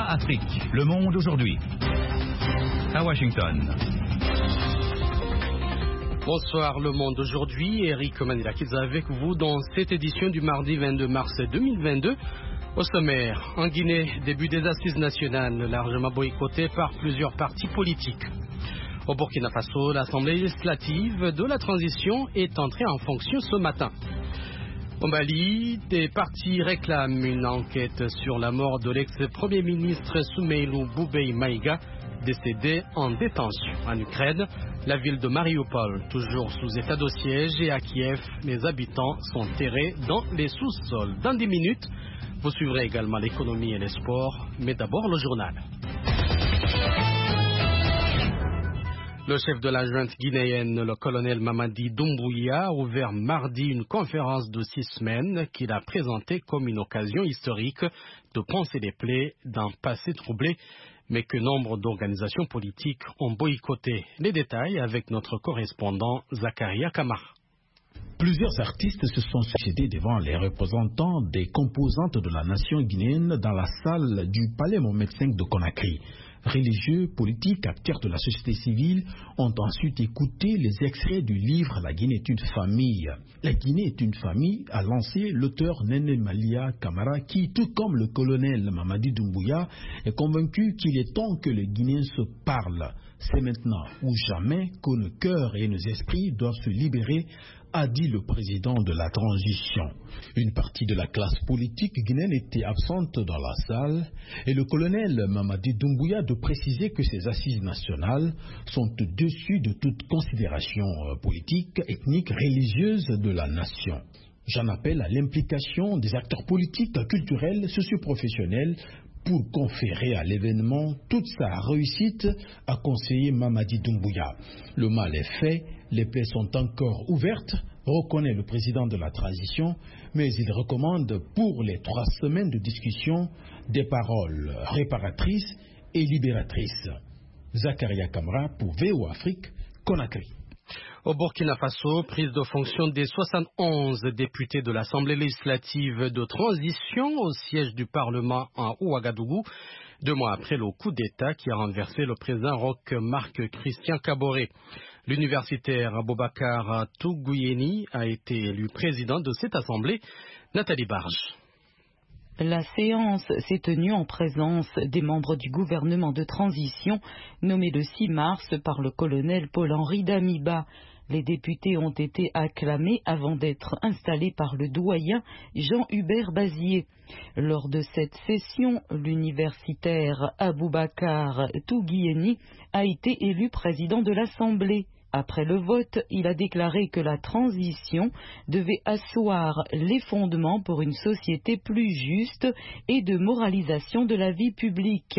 VOA Afrique, Le Monde aujourd'hui. À Washington. Bonsoir Le Monde aujourd'hui, Eric Manilakis avec vous dans cette édition du mardi 22 mars 2022. Au sommaire, en Guinée, début des assises nationales largement boycottées par plusieurs partis politiques. Au Burkina Faso, l'Assemblée législative de la transition est entrée en fonction ce matin. Au Mali, des partis réclament une enquête sur la mort de l'ex-premier ministre Soumeilou Boubèye Maïga, décédé en détention. En Ukraine, la ville de Mariupol, toujours sous état de siège, et à Kiev, les habitants sont terrés dans les sous-sols. Dans 10 minutes, vous suivrez également l'économie et les sports, mais d'abord le journal. Le chef de la junte guinéenne, le colonel Mamadi Doumbouya, a ouvert mardi une conférence de 6 semaines qu'il a présentée comme une occasion historique de panser les plaies d'un passé troublé, mais que nombre d'organisations politiques ont boycotté. Les détails avec notre correspondant Zakaria Kamara. Plusieurs artistes se sont succédés devant les représentants des composantes de la nation guinéenne dans la salle du Palais Mohamed V de Conakry. Religieux, politiques, acteurs de la société civile ont ensuite écouté les extraits du livre « La Guinée est une famille ». « La Guinée est une famille » a lancé l'auteur Néné Malia Camara qui, tout comme le colonel Mamadi Doumbouya, est convaincu qu'il est temps que les Guinéens se parlent. C'est maintenant ou jamais que nos cœurs et nos esprits doivent se libérer, a dit le président de la transition. Une partie de la classe politique guinéenne était absente dans la salle et le colonel Mamadi Doumbouya de préciser que ces assises nationales sont au-dessus de toute considération politique, ethnique, religieuse de la nation. J'en appelle à l'implication des acteurs politiques, culturels, socioprofessionnels pour conférer à l'événement toute sa réussite, a conseillé Mamadi Doumbouya. Le mal est fait, les plaies sont encore ouvertes, reconnaît le président de la transition, mais il recommande pour les 3 semaines de discussion des paroles réparatrices et libératrices. Zakaria Kamara pour VOA Afrique, Conakry. Au Burkina Faso, prise de fonction des 71 députés de l'Assemblée législative de transition au siège du Parlement à Ouagadougou, 2 mois après le coup d'État qui a renversé le président Roch Marc Christian Kaboré. L'universitaire Aboubacar Tougouyeni a été élu président de cette assemblée. Nathalie Barge. La séance s'est tenue en présence des membres du gouvernement de transition nommé le 6 mars par le colonel Paul-Henri Damiba. Les députés ont été acclamés avant d'être installés par le doyen Jean-Hubert Bazier. Lors de cette session, l'universitaire Aboubacar Tougouyeni a été élu président de l'Assemblée. Après le vote, il a déclaré que la transition devait asseoir les fondements pour une société plus juste et de moralisation de la vie publique.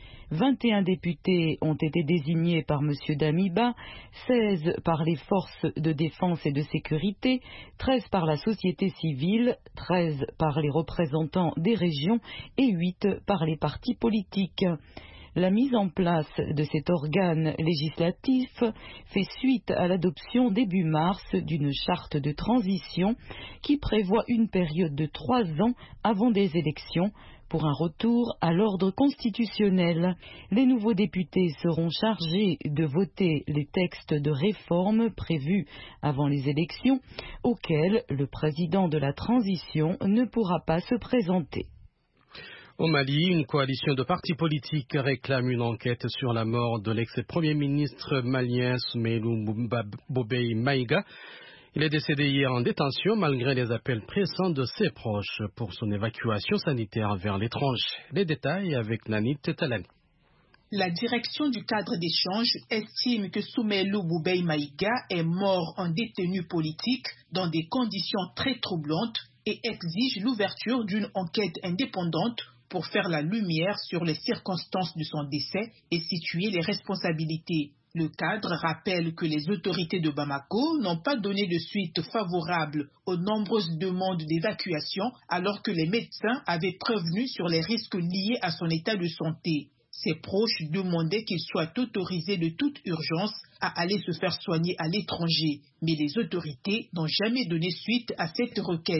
21 députés ont été désignés par M. Damiba, 16 par les forces de défense et de sécurité, 13 par la société civile, 13 par les représentants des régions et 8 par les partis politiques. La mise en place de cet organe législatif fait suite à l'adoption début mars d'une charte de transition qui prévoit une période de 3 ans avant des élections pour un retour à l'ordre constitutionnel. Les nouveaux députés seront chargés de voter les textes de réforme prévus avant les élections auxquels le président de la transition ne pourra pas se présenter. Au Mali, une coalition de partis politiques réclame une enquête sur la mort de l'ex-premier ministre malien Soumeilou Boubèye Maïga. Il est décédé hier en détention malgré les appels pressants de ses proches pour son évacuation sanitaire vers l'étranger. Les détails avec Nanit Talani. La direction du cadre d'échange estime que Soumeilou Boubèye Maïga est mort en détenu politique dans des conditions très troublantes et exige l'ouverture d'une enquête indépendante pour faire la lumière sur les circonstances de son décès et situer les responsabilités. Le cadre rappelle que les autorités de Bamako n'ont pas donné de suite favorable aux nombreuses demandes d'évacuation alors que les médecins avaient prévenu sur les risques liés à son état de santé. Ses proches demandaient qu'il soit autorisé de toute urgence à aller se faire soigner à l'étranger, mais les autorités n'ont jamais donné suite à cette requête.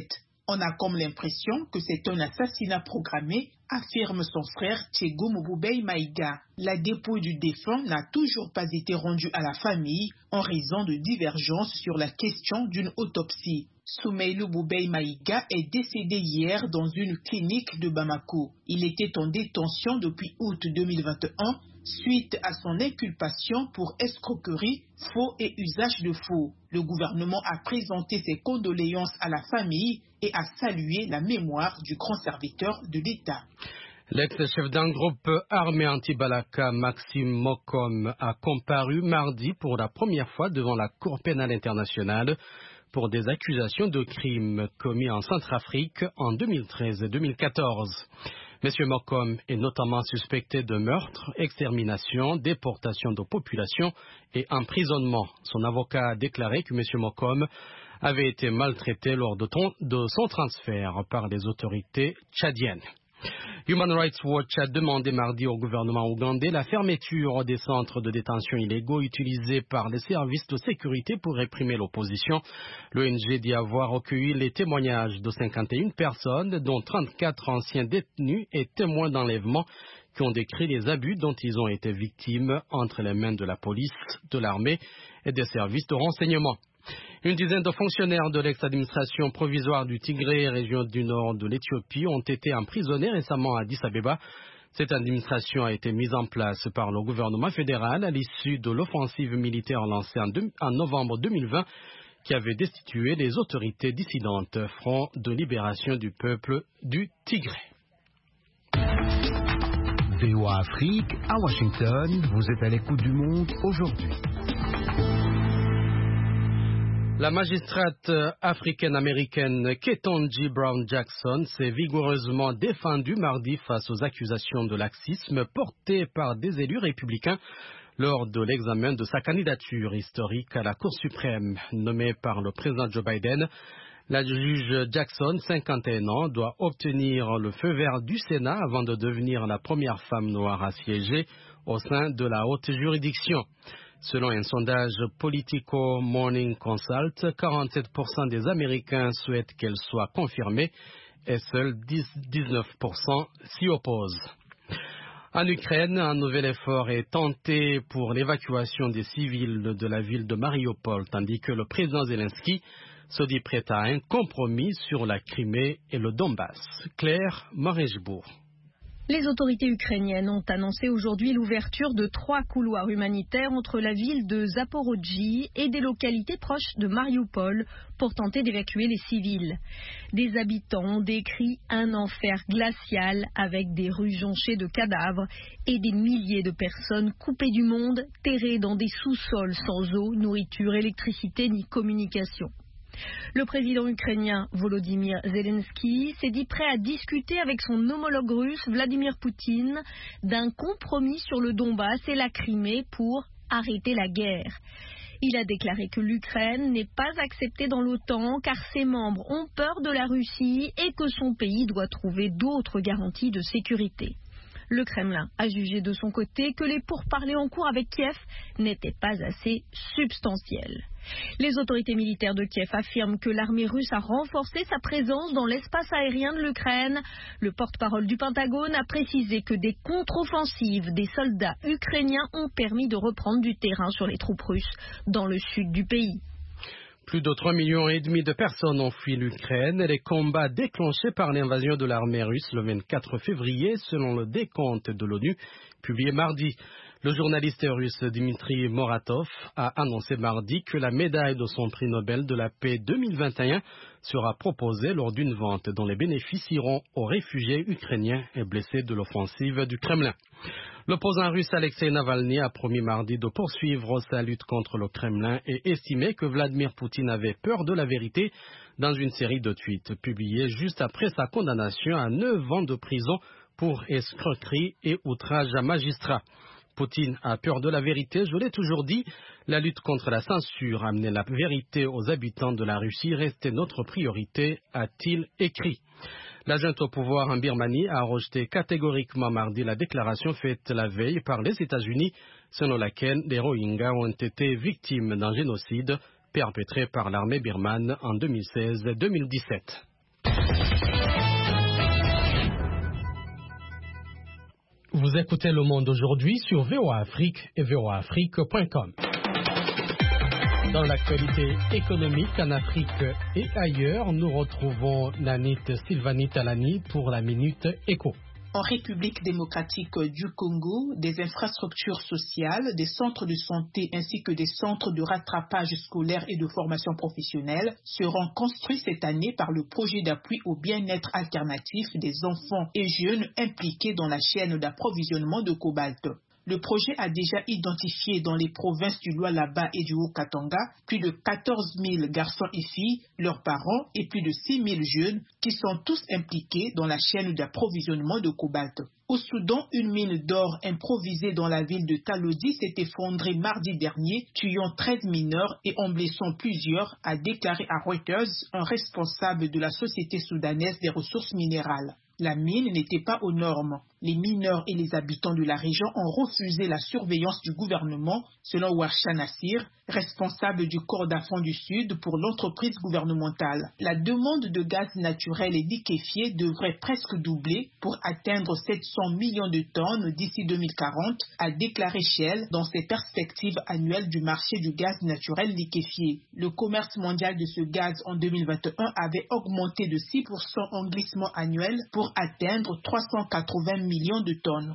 On a comme l'impression que c'est un assassinat programmé, affirme son frère Thiego Mobubei Maïga. La dépouille du défunt n'a toujours pas été rendue à la famille en raison de divergences sur la question d'une autopsie. Soumeilou Boubei Maïga est décédé hier dans une clinique de Bamako. Il était en détention depuis août 2021 suite à son inculpation pour escroquerie, faux et usage de faux. Le gouvernement a présenté ses condoléances à la famille et a salué la mémoire du grand serviteur de l'État. L'ex-chef d'un groupe armé anti-Balaka, Maxime Mokom, a comparu mardi pour la première fois devant la Cour pénale internationale pour des accusations de crimes commis en Centrafrique en 2013 et 2014. M. Mokom est notamment suspecté de meurtre, extermination, déportation de population et emprisonnement. Son avocat a déclaré que M. Mokom avait été maltraité lors de son transfert par les autorités tchadiennes. Human Rights Watch a demandé mardi au gouvernement ougandais la fermeture des centres de détention illégaux utilisés par les services de sécurité pour réprimer l'opposition. L'ONG dit avoir recueilli les témoignages de 51 personnes, dont 34 anciens détenus et témoins d'enlèvement, qui ont décrit les abus dont ils ont été victimes entre les mains de la police, de l'armée et des services de renseignement. Une dizaine de fonctionnaires de l'ex-administration provisoire du Tigré, région du nord de l'Éthiopie, ont été emprisonnés récemment à Addis Abeba. Cette administration a été mise en place par le gouvernement fédéral à l'issue de l'offensive militaire lancée en novembre 2020 qui avait destitué les autorités dissidentes Front de libération du peuple du Tigré. VOA Afrique, à Washington, vous êtes à l'écoute du monde aujourd'hui. La magistrate africaine-américaine Ketanji Brown Jackson s'est vigoureusement défendue mardi face aux accusations de laxisme portées par des élus républicains lors de l'examen de sa candidature historique à la Cour suprême. Nommée par le président Joe Biden, la juge Jackson, 51 ans, doit obtenir le feu vert du Sénat avant de devenir la première femme noire à siéger au sein de la haute juridiction. Selon un sondage Politico Morning Consult, 47% des Américains souhaitent qu'elle soit confirmée et seuls 19% s'y opposent. En Ukraine, un nouvel effort est tenté pour l'évacuation des civils de la ville de Mariupol, tandis que le président Zelensky se dit prêt à un compromis sur la Crimée et le Donbass. Claire Marejbourg. Les autorités ukrainiennes ont annoncé aujourd'hui l'ouverture de 3 couloirs humanitaires entre la ville de Zaporojhye et des localités proches de Mariupol pour tenter d'évacuer les civils. Des habitants ont décrit un enfer glacial avec des rues jonchées de cadavres et des milliers de personnes coupées du monde, terrées dans des sous-sols sans eau, nourriture, électricité ni communication. Le président ukrainien Volodymyr Zelensky s'est dit prêt à discuter avec son homologue russe Vladimir Poutine d'un compromis sur le Donbass et la Crimée pour arrêter la guerre. Il a déclaré que l'Ukraine n'est pas acceptée dans l'OTAN car ses membres ont peur de la Russie et que son pays doit trouver d'autres garanties de sécurité. Le Kremlin a jugé de son côté que les pourparlers en cours avec Kiev n'étaient pas assez substantiels. Les autorités militaires de Kiev affirment que l'armée russe a renforcé sa présence dans l'espace aérien de l'Ukraine. Le porte-parole du Pentagone a précisé que des contre-offensives des soldats ukrainiens ont permis de reprendre du terrain sur les troupes russes dans le sud du pays. Plus de 3,5 millions de personnes ont fui l'Ukraine et les combats déclenchés par l'invasion de l'armée russe le 24 février, selon le décompte de l'ONU, publié mardi. Le journaliste russe Dmitry Moratov a annoncé mardi que la médaille de son prix Nobel de la paix 2021 sera proposée lors d'une vente dont les bénéfices iront aux réfugiés ukrainiens et blessés de l'offensive du Kremlin. L'opposant russe Alexei Navalny a promis mardi de poursuivre sa lutte contre le Kremlin et estimé que Vladimir Poutine avait peur de la vérité dans une série de tweets publiés juste après sa condamnation à 9 ans de prison pour escroquerie et outrage à magistrat. Poutine a peur de la vérité, je l'ai toujours dit. La lutte contre la censure, amener la vérité aux habitants de la Russie restait notre priorité, a-t-il écrit. La junte au pouvoir en Birmanie a rejeté catégoriquement mardi la déclaration faite la veille par les États-Unis, selon laquelle les Rohingyas ont été victimes d'un génocide perpétré par l'armée birmane en 2016-2017. Vous écoutez Le Monde aujourd'hui sur VOA Afrique et voaafrique.com. Dans l'actualité économique en Afrique et ailleurs, nous retrouvons Nanit Sylvanie Talani pour la Minute Éco. En République démocratique du Congo, des infrastructures sociales, des centres de santé ainsi que des centres de rattrapage scolaire et de formation professionnelle seront construits cette année par le projet d'appui au bien-être alternatif des enfants et jeunes impliqués dans la chaîne d'approvisionnement de cobalt. Le projet a déjà identifié dans les provinces du Lualaba et du Haut-Katanga plus de 14 000 garçons et filles, leurs parents et plus de 6 000 jeunes qui sont tous impliqués dans la chaîne d'approvisionnement de cobalt. Au Soudan, une mine d'or improvisée dans la ville de Talodi s'est effondrée mardi dernier, tuant 13 mineurs et en blessant plusieurs, a déclaré à Reuters un responsable de la Société soudanaise des ressources minérales. La mine n'était pas aux normes. Les mineurs et les habitants de la région ont refusé la surveillance du gouvernement, selon Warsha Nassir, responsable du Kordofan du Sud pour l'entreprise gouvernementale. La demande de gaz naturel et liquéfié devrait presque doubler pour atteindre 700 millions de tonnes d'ici 2040, a déclaré Shell dans ses perspectives annuelles du marché du gaz naturel liquéfié. Le commerce mondial de ce gaz en 2021 avait augmenté de 6% en glissement annuel pour atteindre 380 millions de tonnes.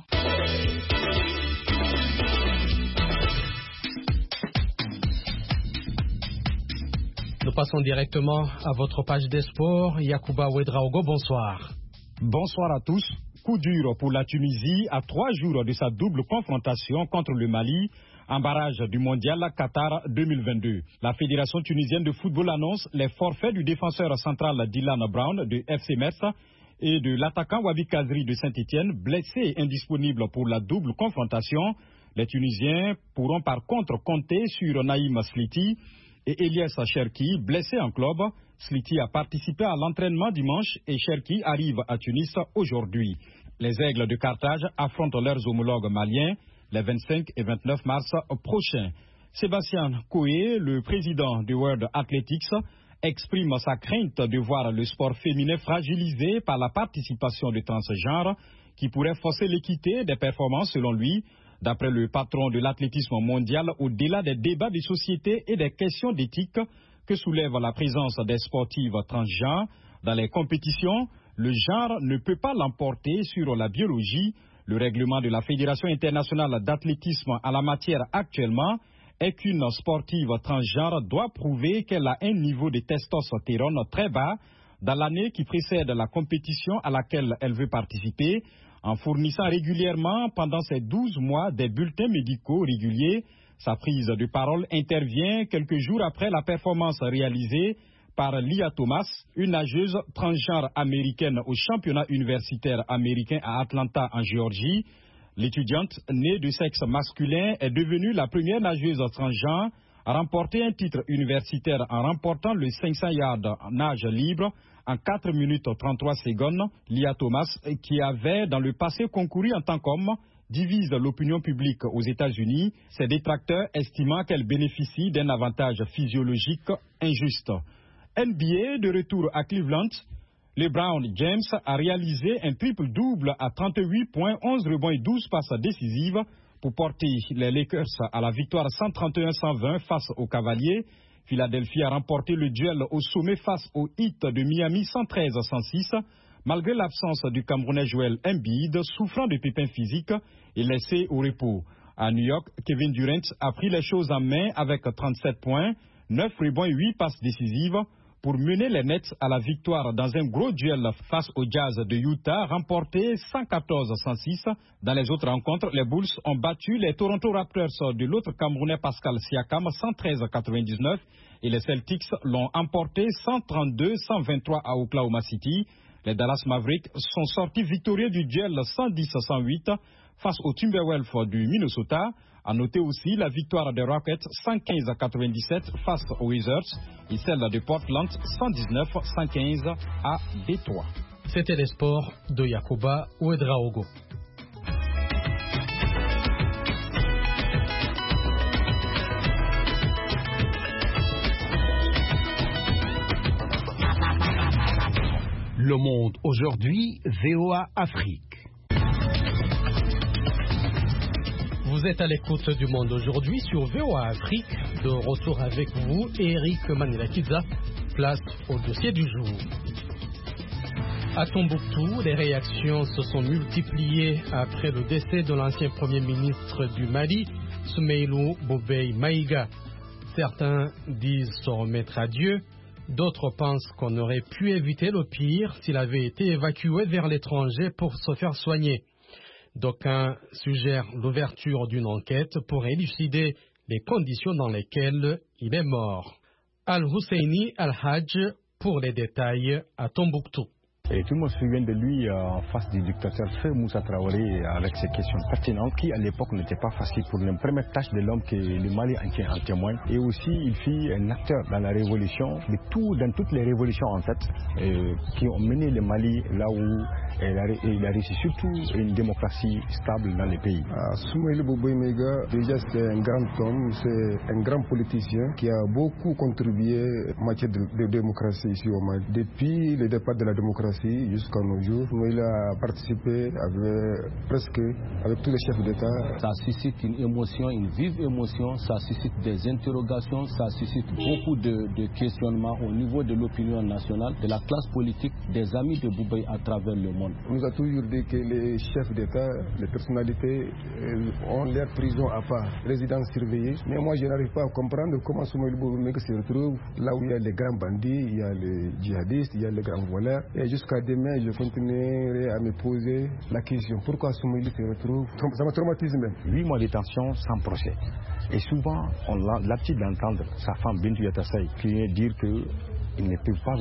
Nous passons directement à votre page des sports. Yacouba Ouedraogo, bonsoir. Bonsoir à tous. Coup dur pour la Tunisie à 3 jours de sa double confrontation contre le Mali en barrage du mondial Qatar 2022. La Fédération tunisienne de football annonce les forfaits du défenseur central Dylan Brown de FC Metz et de l'attaquant Wabi Kazri de Saint-Étienne, blessés et indisponibles pour la double confrontation. Les Tunisiens pourront par contre compter sur Naïm Sliti et Elias Cherki, blessés en club. Sliti a participé à l'entraînement dimanche et Cherki arrive à Tunis aujourd'hui. Les Aigles de Carthage affrontent leurs homologues maliens les 25 et 29 mars prochains. Sébastien Coé, le président du World Athletics, exprime sa crainte de voir le sport féminin fragilisé par la participation de transgenres qui pourrait fausser l'équité des performances selon lui. D'après le patron de l'athlétisme mondial, au-delà des débats de société et des questions d'éthique que soulève la présence des sportives transgenres dans les compétitions, le genre ne peut pas l'emporter sur la biologie. Le règlement de la Fédération internationale d'athlétisme en la matière actuellement est qu'une sportive transgenre doit prouver qu'elle a un niveau de testostérone très bas dans l'année qui précède la compétition à laquelle elle veut participer, en fournissant régulièrement pendant ces 12 mois des bulletins médicaux réguliers. Sa prise de parole intervient quelques jours après la performance réalisée par Lia Thomas, une nageuse transgenre américaine au championnat universitaire américain à Atlanta en Géorgie. L'étudiante, née de sexe masculin, est devenue la première nageuse transgenre à remporter un titre universitaire en remportant le 500 yards nage libre en 4 minutes 33 secondes. Lia Thomas, qui avait dans le passé concouru en tant qu'homme, divise l'opinion publique aux États-Unis, ses détracteurs estimant qu'elle bénéficie d'un avantage physiologique injuste. NBA de retour à Cleveland. LeBron James a réalisé un triple-double à 38 points, 11 rebonds et 12 passes décisives pour porter les Lakers à la victoire 131-120 face aux Cavaliers. Philadelphie a remporté le duel au sommet face au Heat de Miami 113-106, malgré l'absence du Camerounais Joel Embiid, souffrant de pépins physiques et laissé au repos. À New York, Kevin Durant a pris les choses en main avec 37 points, 9 rebonds et 8 passes décisives pour mener les Nets à la victoire dans un gros duel face au Jazz de Utah, remporté 114-106. Dans les autres rencontres, les Bulls ont battu les Toronto Raptors de l'autre Camerounais Pascal Siakam 113-99 et les Celtics l'ont emporté 132-123 à Oklahoma City. Les Dallas Mavericks sont sortis victorieux du duel 110-108 face aux Timberwolves du Minnesota. À noter aussi la victoire des Rockets 115-97 face aux Wizards et celle de Portland 119-115 à Détroit. C'était les sports de Yacouba Ouedraogo. Le Monde aujourd'hui, VOA Afrique. Vous êtes à l'écoute du Monde aujourd'hui sur VOA Afrique. De retour avec vous, Eric Manilakiza. Place au dossier du jour. À Tombouctou, les réactions se sont multipliées après le décès de l'ancien Premier ministre du Mali, Soumeylou Boubèye Maïga. Certains disent se remettre à Dieu, d'autres pensent qu'on aurait pu éviter le pire s'il avait été évacué vers l'étranger pour se faire soigner. D'aucuns suggèrent l'ouverture d'une enquête pour élucider les conditions dans lesquelles il est mort. Al-Husseini Al-Hajj pour les détails à Tombouctou. Et tout le monde se souvient de lui en face du dictateur Feu Moussa Traoré avec ses questions pertinentes qui à l'époque n'étaient pas faciles pour la première tâche de l'homme que le Mali en témoigne. Et aussi il fut un acteur dans la révolution, dans toutes les révolutions en fait, qui ont mené le Mali là où il a réussi surtout une démocratie stable dans les pays. Soumeylou Boubèye Maïga, déjà c'est un grand homme, c'est un grand politicien qui a beaucoup contribué en matière de démocratie ici au Mali. Depuis le départ de la démocratie jusqu'à nos jours, il a participé avec tous les chefs d'État. Ça suscite une émotion, une vive émotion, ça suscite des interrogations, ça suscite beaucoup de questionnements au niveau de l'opinion nationale, de la classe politique, des amis de Boubèye à travers le monde. On nous a toujours dit que les chefs d'État, les personnalités ont leur prison à part, résidence surveillée. Mais moi je n'arrive pas à comprendre comment Soumeylou Boubèye Maïga se retrouve là où il y a les grands bandits, il y a les djihadistes, il y a les grands voleurs. Et jusqu'à demain, je continuerai à me poser la question. Pourquoi Soumeylou se retrouve? Ça m'a traumatisé même. 8 mois de détention sans procès. Et souvent, on a l'habitude d'entendre sa femme Bintou Yatassaye qui vient dire qu'elle ne peut pas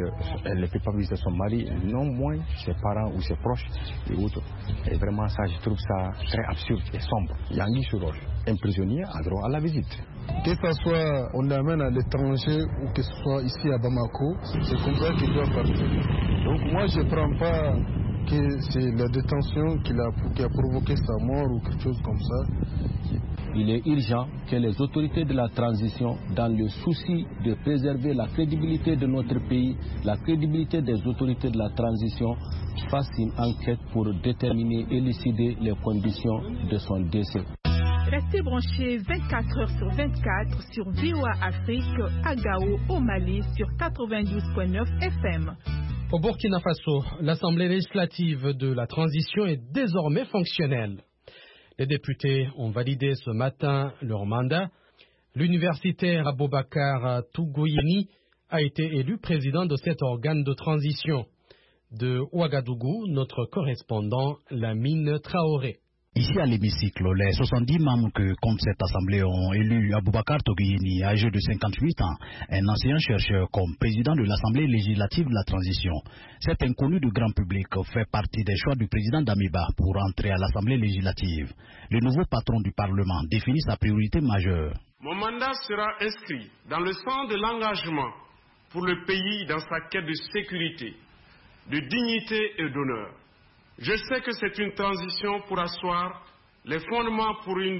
visiter son mari, non moins ses parents ou ses proches et autres. Et vraiment, ça, je trouve ça très absurde et sombre. Yangui Souroche, un prisonnier a droit à la visite. Que ce soit on l'amène à l'étranger ou que ce soit ici à Bamako, c'est comme ça qu'il doit partir. Donc moi je ne prends pas que c'est la détention qui a provoqué sa mort ou quelque chose comme ça. Il est urgent que les autorités de la transition, dans le souci de préserver la crédibilité de notre pays, la crédibilité des autorités de la transition, fassent une enquête pour déterminer, élucider les conditions de son décès. Restez branchés 24 heures sur 24 sur VOA Afrique à Gao au Mali sur 92.9 FM. Au Burkina Faso, l'Assemblée législative de la transition est désormais fonctionnelle. Les députés ont validé ce matin leur mandat. L'universitaire Aboubakar Tougouyeni a été élu président de cet organe de transition. De Ouagadougou, notre correspondant Lamine Traoré. Ici à l'hémicycle, les 70 membres que compte cette assemblée ont élu Aboubakar Tougouyeni, âgé de 58 ans, un enseignant-chercheur comme président de l'Assemblée législative de la transition. Cet inconnu du grand public fait partie des choix du président Damiba pour entrer à l'Assemblée législative. Le nouveau patron du Parlement définit sa priorité majeure. Mon mandat sera inscrit dans le sens de l'engagement pour le pays dans sa quête de sécurité, de dignité et d'honneur. Je sais que c'est une transition pour asseoir les fondements pour une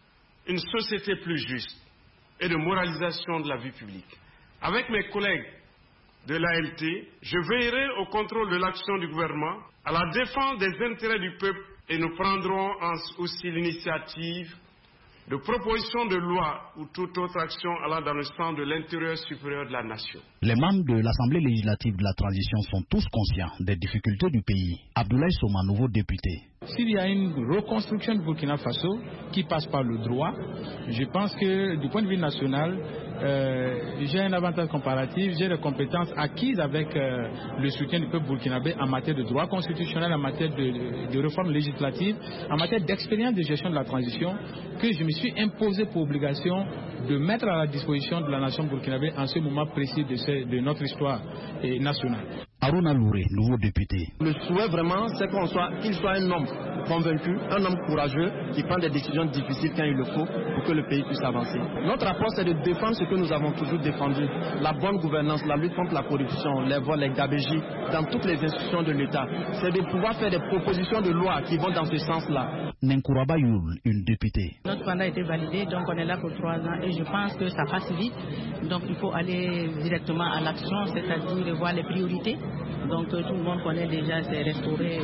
société plus juste et de moralisation de la vie publique. Avec mes collègues de l'ALT, je veillerai au contrôle de l'action du gouvernement, à la défense des intérêts du peuple et nous prendrons aussi l'initiative de propositions de loi ou toute autre action allant dans le sens de l'intérêt supérieur de la nation. Les membres de l'Assemblée législative de la transition sont tous conscients des difficultés du pays. Abdoulaye Soma, nouveau député. S'il y a une reconstruction du Burkina Faso qui passe par le droit, je pense que du point de vue national, j'ai un avantage comparatif, j'ai des compétences acquises avec le soutien du peuple burkinabé en matière de droit constitutionnel, en matière de réforme législative, en matière d'expérience de gestion de la transition, que je me suis imposé pour obligation de mettre à la disposition de la nation burkinabé en ce moment précis de notre histoire nationale. Aruna Louré, nouveau député. Le souhait vraiment, c'est qu'il soit un homme convaincu, un homme courageux, qui prend des décisions difficiles quand il le faut pour que le pays puisse avancer. Notre rapport, c'est de défendre ce que nous avons toujours défendu, la bonne gouvernance, la lutte contre la corruption, les vols, les gabégies, dans toutes les institutions de l'État. C'est de pouvoir faire des propositions de loi qui vont dans ce sens-là. Nenkouraba Youl, une députée. Notre mandat a été validé, donc on est là pour 3 ans et je pense que ça passe vite. Donc il faut aller directement à l'action, c'est-à-dire voir les priorités Donc tout le monde connaît déjà ces restaurés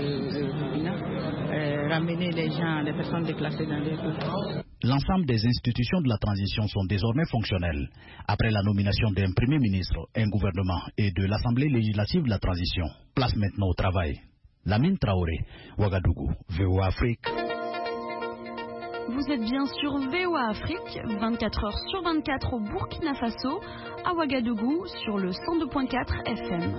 ramener les gens, les personnes déplacées dans les cours. L'ensemble des institutions de la transition sont désormais fonctionnelles. Après la nomination d'un Premier ministre, un gouvernement et de l'Assemblée législative de la transition, place maintenant au travail. Lamine Traoré, Ouagadougou, VOA Afrique. Vous êtes bien sur VOA Afrique, 24 heures sur 24 au Burkina Faso, à Ouagadougou sur le 102.4 FM.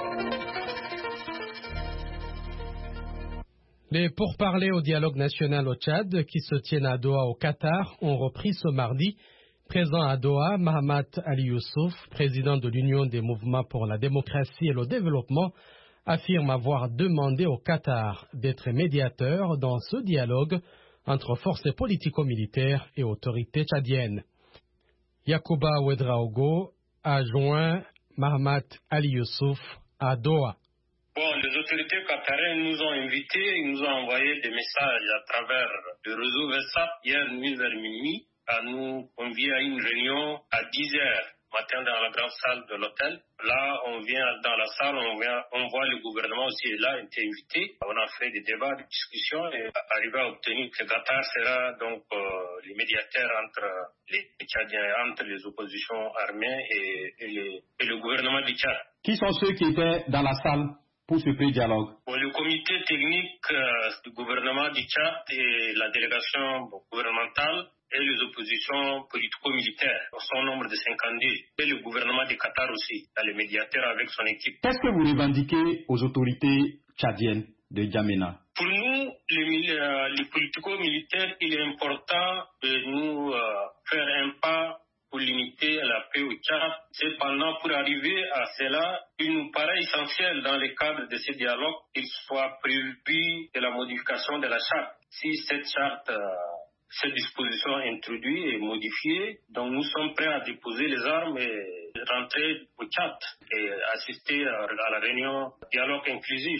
Les pourparlers au dialogue national au Tchad, qui se tiennent à Doha au Qatar, ont repris ce mardi. Présent à Doha, Mahamat Ali Youssouf, président de l'Union des mouvements pour la démocratie et le développement, affirme avoir demandé au Qatar d'être médiateur dans ce dialogue entre forces politico-militaires et autorités tchadiennes. Yacouba Ouedraogo a joint Mahamat Ali Youssouf à Doha. Bon, les autorités qatariennes nous ont invités, ils nous ont envoyé des messages à travers le réseau WhatsApp hier nuit vers minuit à nous convier à une réunion à 10h matin dans la grande salle de l'hôtel. Là, on vient dans la salle, on voit le gouvernement aussi est là, était invité. On a fait des débats, des discussions et arrivé à obtenir que Qatar sera donc le médiateur entre les Tchadiens, entre les oppositions armées et le gouvernement du Tchad. Qui sont ceux qui étaient dans la salle pour ce pré-dialogue? Le comité technique du gouvernement du Tchad et la délégation gouvernementale et les oppositions politico-militaires, son nombre de 52, et le gouvernement du Qatar aussi, le médiateur avec son équipe. Qu'est-ce que vous revendiquez aux autorités tchadiennes de N'Djamena? Pour nous, les politico-militaires, il est important de nous faire un pas pour limiter la paix au Tchad. Cependant, pour arriver à cela, il nous paraît essentiel dans le cadre de ce dialogue qu'il soit prévu de la modification de la charte. Si cette charte, cette disposition introduite et modifiée, donc nous sommes prêts à déposer les armes et rentrer au Tchad et assister à la réunion dialogue inclusif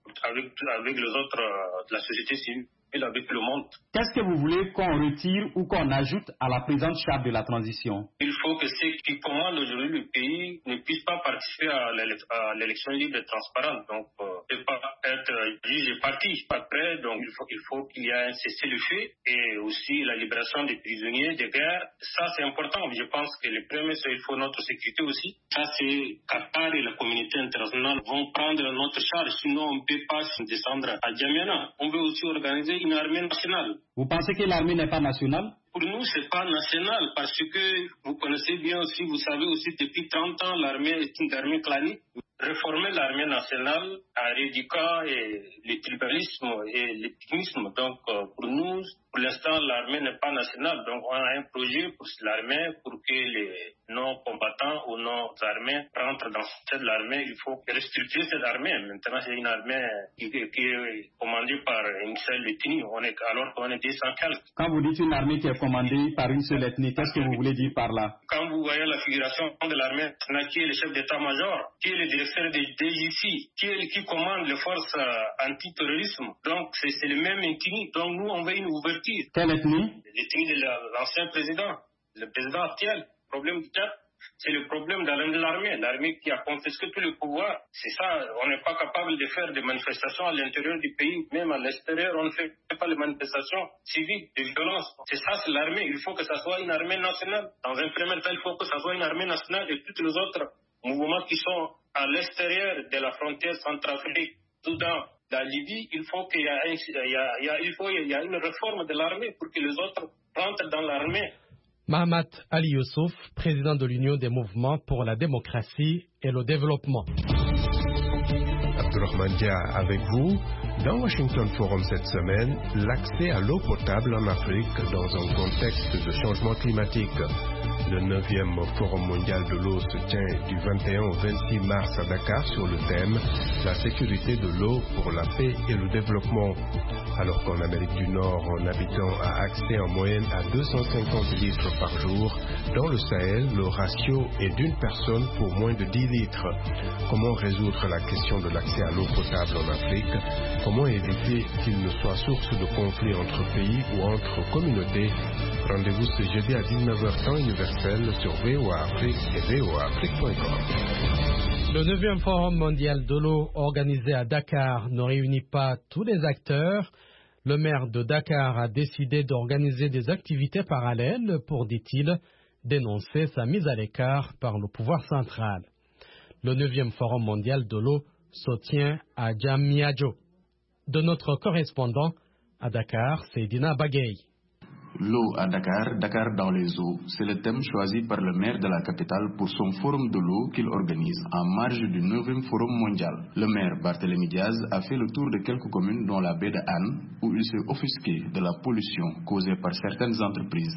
avec les autres de la société civile. Avec le monde. Qu'est-ce que vous voulez qu'on retire ou qu'on ajoute à la présente charte de la transition? Il faut que ceux qui commandent aujourd'hui le pays ne puissent pas participer à l'élection libre et transparente. Donc, ne pas être juge et parti. Après, donc, il faut qu'il y ait un cessez-le-feu et aussi la libération des prisonniers de guerre. Ça, c'est important. Je pense que le premier, c'est qu'il faut notre sécurité aussi. Ça, c'est Qatar et la communauté internationale vont prendre notre charge. Sinon, on ne peut pas descendre à N'Djamena. On veut aussi organiser une armée nationale. Vous pensez que l'armée n'est pas nationale? Pour nous, c'est pas national parce que vous connaissez bien aussi, vous savez aussi, depuis 30 ans, l'armée est une armée clanique. Réformer l'armée nationale en éradiquant le tribalisme et l'éthnisme. Donc, pour nous, pour l'instant, l'armée n'est pas nationale. Donc, on a un projet pour l'armée pour que les non-combattants ou non-armés rentrent dans cette armée. Il faut restructurer cette armée. Maintenant, c'est une armée qui est commandée par une seule ethnie. Alors qu'on est 200 quelques. Quand vous dites une armée qui est commandée par une seule ethnie, qu'est-ce que vous voulez dire par là? Quand vous voyez la figuration de l'armée, qui est le chef d'état-major, qui est le directeur des DJC, qui commande les forces antiterrorisme. Donc, c'est le même ethnie. Donc, nous, on veut une ouverture. Quelle ethnie? L'ethnie de l'ancien président, le président actuel. Le problème du Tchad, c'est le problème de l'armée. L'armée qui a confisqué tout le pouvoir. C'est ça, on n'est pas capable de faire des manifestations à l'intérieur du pays. Même à l'extérieur, on ne fait pas les manifestations civiques, de violence. C'est ça, c'est l'armée. Il faut que ça soit une armée nationale. Dans un premier temps, il faut que ça soit une armée nationale et tous les autres mouvements qui sont à l'extérieur de la frontière Centrafrique, Soudan, la Libye, il faut qu'il y ait une réforme de l'armée pour que les autres rentrent dans l'armée. Mahamat Ali Youssouf, président de l'Union des mouvements pour la démocratie et le développement. Abdourahmane Dia avec vous. Dans Washington Forum cette semaine, l'accès à l'eau potable en Afrique dans un contexte de changement climatique. Le 9e Forum mondial de l'eau se tient du 21 au 26 mars à Dakar sur le thème « La sécurité de l'eau pour la paix et le développement ». Alors qu'en Amérique du Nord, un habitant a accès en moyenne à 250 litres par jour, dans le Sahel, le ratio est d'une personne pour moins de 10 litres. Comment résoudre la question de l'accès à l'eau potable en Afrique? Comment éviter qu'il ne soit source de conflits entre pays ou entre communautés? Rendez-vous ce jeudi à 19h temps universel sur VOA Afrique et voaafrique.com. Le 9e Forum mondial de l'eau organisé à Dakar ne réunit pas tous les acteurs. Le maire de Dakar a décidé d'organiser des activités parallèles pour, dit-il, dénoncer sa mise à l'écart par le pouvoir central. Le 9e Forum mondial de l'eau se tient à Diamniadio. De notre correspondant à Dakar, Seydina Bagay. L'eau à Dakar, Dakar dans les eaux, c'est le thème choisi par le maire de la capitale pour son forum de l'eau qu'il organise en marge du 9e forum mondial. Le maire Barthélémy Diaz a fait le tour de quelques communes dont la baie de Hann, où il s'est offusqué de la pollution causée par certaines entreprises.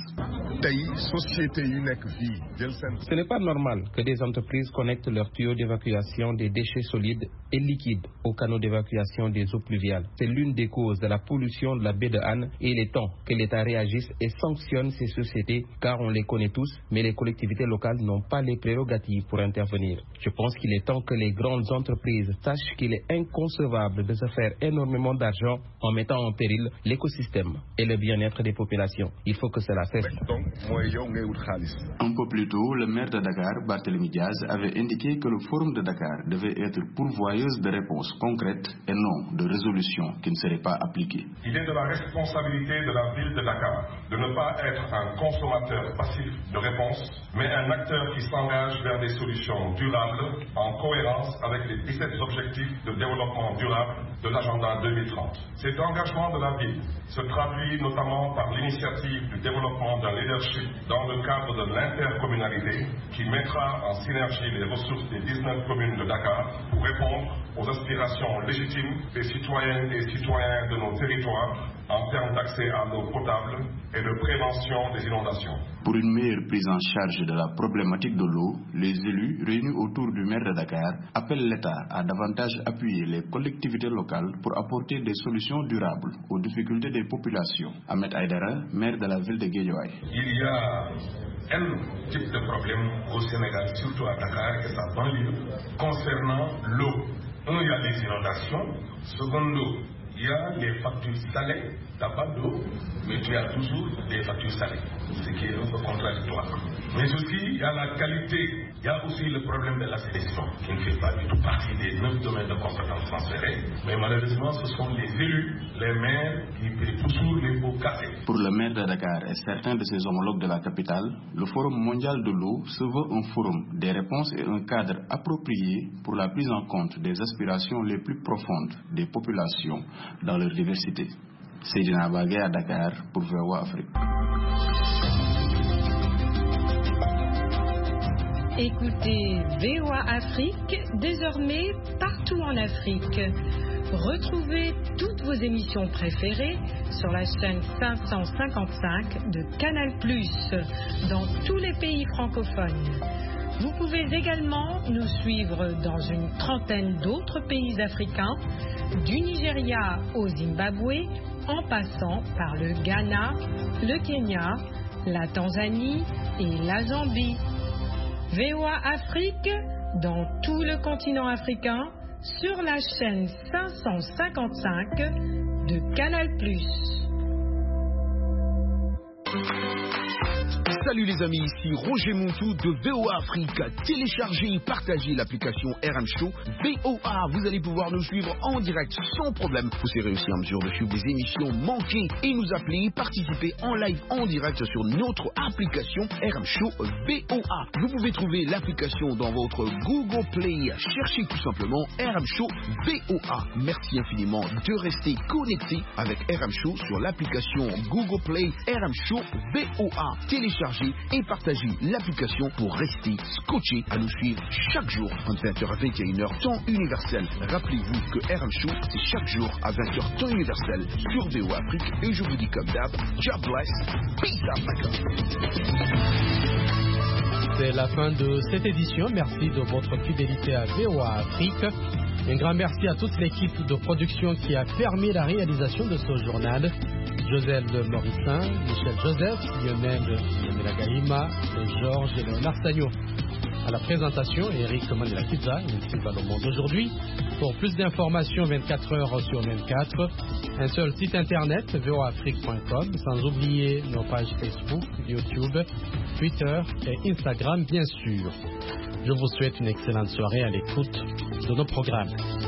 Ce n'est pas normal que des entreprises connectent leurs tuyaux d'évacuation des déchets solides et liquides aux canaux d'évacuation des eaux pluviales. C'est l'une des causes de la pollution de la baie de Hann et il est temps que l'État réagisse et sanctionne ces sociétés car on les connaît tous, mais les collectivités locales n'ont pas les prérogatives pour intervenir. Je pense qu'il est temps que les grandes entreprises sachent qu'il est inconcevable de se faire énormément d'argent en mettant en péril l'écosystème et le bien-être des populations. Il faut que cela cesse. Un peu plus tôt, le maire de Dakar, Barthélémy Diaz, avait indiqué que le forum de Dakar devait être pourvoyeuse de réponses concrètes et non de résolutions qui ne seraient pas appliquées. Il est de la responsabilité de la ville de Dakar de ne pas être un consommateur passif de réponses, mais un acteur qui s'engage vers des solutions durables en cohérence avec les 17 objectifs de développement durable de l'agenda 2030. Cet engagement de la ville se traduit notamment par l'initiative du développement d'un leadership dans le cadre de l'intercommunalité qui mettra en synergie les ressources des 19 communes de Dakar pour répondre aux aspirations légitimes des citoyennes et citoyens de nos territoires en termes d'accès à l'eau potable et de prévention des inondations. Pour une meilleure prise en charge de la problématique de l'eau, les élus réunis autour du maire de Dakar appellent l'État à davantage appuyer les collectivités locales pour apporter des solutions durables aux difficultés des populations. Ahmed Aïdara, maire de la ville de Guédiawaye. Il y a un type de problème au Sénégal, surtout à Dakar et sa banlieue, concernant l'eau. Un, il y a les inondations. Secondo, il y a les factures salées, t'as pas d'eau, mais tu as toujours des factures salées, ce qui est un peu contradictoire. Mais aussi, il y a la qualité, il y a aussi le problème de l'assainissement, qui ne fait pas du tout partie des 9 domaines de compétences transférés, mais malheureusement, ce sont les élus, les maires, qui paient toujours les pots cassés. Pour le maire de Dakar et certains de ses homologues de la capitale, le Forum mondial de l'eau se veut un forum des réponses et un cadre approprié pour la prise en compte des aspirations les plus profondes des populations dans leur diversité. Seydina Bagay à Dakar pour VOA Afrique. Écoutez VOA Afrique désormais partout en Afrique. Retrouvez toutes vos émissions préférées sur la chaîne 555 de Canal+, dans tous les pays francophones. Vous pouvez également nous suivre dans une trentaine d'autres pays africains, du Nigeria au Zimbabwe, en passant par le Ghana, le Kenya, la Tanzanie et la Zambie. VOA Afrique dans tout le continent africain sur la chaîne 555 de Canal+. Salut les amis, ici Roger Montou de VOA Afrique. Téléchargez et partagez l'application RM Show VOA. Vous allez pouvoir nous suivre en direct sans problème. Vous serez aussi en mesure de suivre des émissions manquées et nous appeler, participer en live en direct sur notre application RM Show VOA. Vous pouvez trouver l'application dans votre Google Play. Cherchez tout simplement RM Show VOA. Merci infiniment de rester connecté avec RM Show sur l'application Google Play RM Show VOA. Téléchargez et partagez l'application pour rester scotché à nous suivre chaque jour entre 20h à 21h temps universel. Rappelez-vous que RM Show c'est chaque jour à 20h temps universel sur VOA Afrique et je vous dis comme d'hab, God bless, peace Africa. C'est la fin de cette édition. Merci de votre fidélité à VOA Afrique. Un grand merci à toute l'équipe de production qui a permis la réalisation de ce journal. Joseph Morissin, Michel Joseph, Lionel Gaïma, Georges et Léonard Sagno. À la présentation, Eric Mandela-Kidza, ici dans le monde aujourd'hui. Pour plus d'informations, 24 heures sur 24, un seul site internet, voafrique.com, sans oublier nos pages Facebook, YouTube, Twitter et Instagram, bien sûr. Je vous souhaite une excellente soirée à l'écoute de nos programmes.